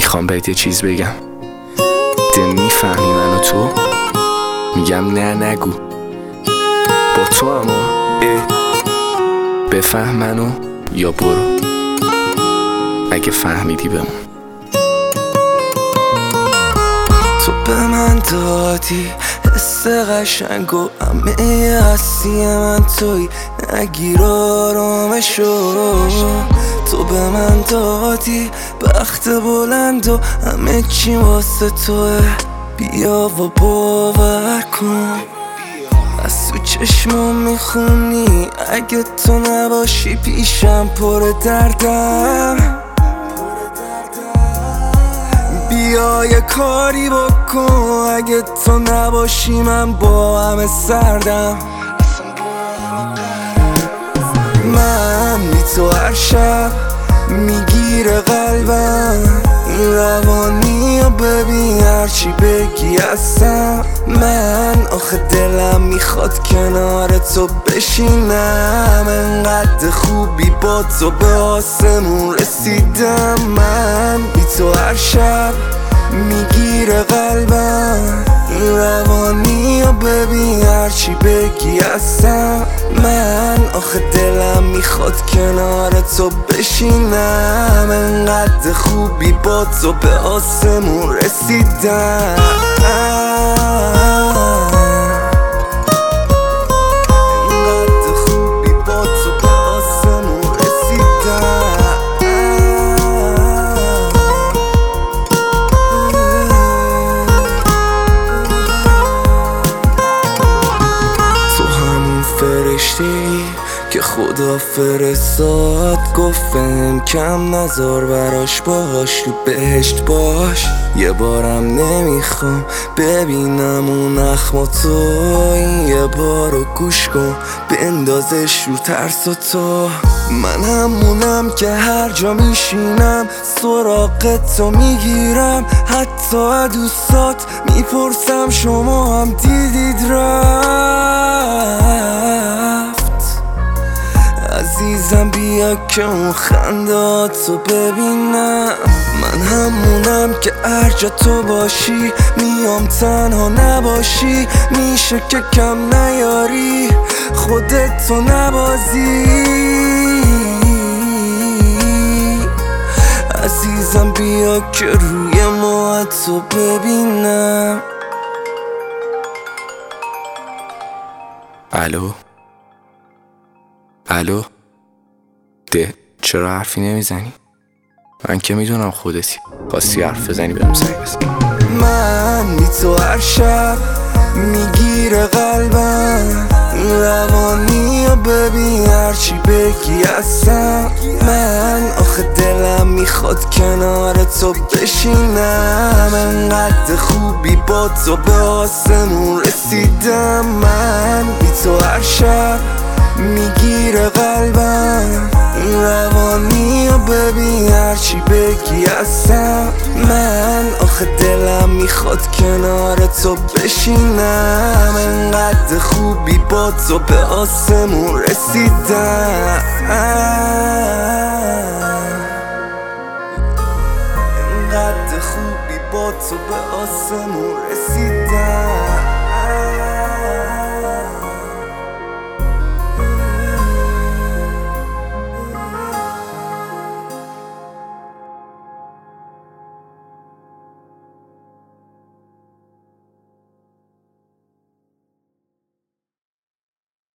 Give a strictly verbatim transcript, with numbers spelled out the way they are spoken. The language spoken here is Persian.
میخوام بهت یه چیز بگم، ده میفهمی منو تو؟ میگم نه نگو، با تو اما اه بفهم منو یا برو، اگه فهمیدی بمون. تو به من دادی حس قشنگ و همه هستی من توی، نگیر آرامشو. تو به من دادی بخت بلند و همه چی واسه توه، بیا و باور کن. از تو چشمام میخونی اگه تو نباشی پیشم پر دردم. بیا یه کاری بکن اگه تو نباشی من با همه سردم. من بی تو هر شب میگیره قلبم، این روانی رو ببین هرچی بگی هستم. من آخه دلم میخواد کنار تو بشینم، انقدر خوبی با تو به آسمون رسیدم. من بی تو هر شب میگیره قلبم، این روانی رو ببین هرچی بگی هستم. من آخه دلم میخواد کنار تو بشینم، انقدر خوبی با تو به آسمون رسیدم. انقدر خوبی با تو به آسمون رسیدم. تو همون فرشته‌ای که خدا فرستاد، گفتم کم نزار براش، باش تو بهشت باش. یه بارم نمیخوام ببینم اون اخم تو، این یه بارو گوش کن بندازش رو ترس و تو. من همونم که هر جا میشینم سراغ تو میگیرم، حتی دوستات میپرسم شما هم دیدید رفت. عزیزم بیا که اون خنداتو ببینم، من همونم که هر جا تو باشی میام تنها نباشی، میشه که کم نیاری خودتو نبازی. عزیزم بیا که روی موهاتو ببینم. الو الو ده، چرا حرفی نمیزنی؟ من که میدونم خودتی، خواستی حرف بزنی بهم زنگ بزن. من بی تو هر شب میگیره قلبم، این روانی رو ببین هرچی بگی هستم. من آخه دلم میخواد کنار تو بشینم، انقدر خوبی با تو به آسمون رسیدم. من بی تو هر شب میگیره قلبم، این روانی رو ببین هرچی بگی هستم. من آخه دلم میخواد کنار تو بشینم، انقدر خوبی با تو به آسمون رسیدم. انقدر خوبی با تو به آسمون رسیدم.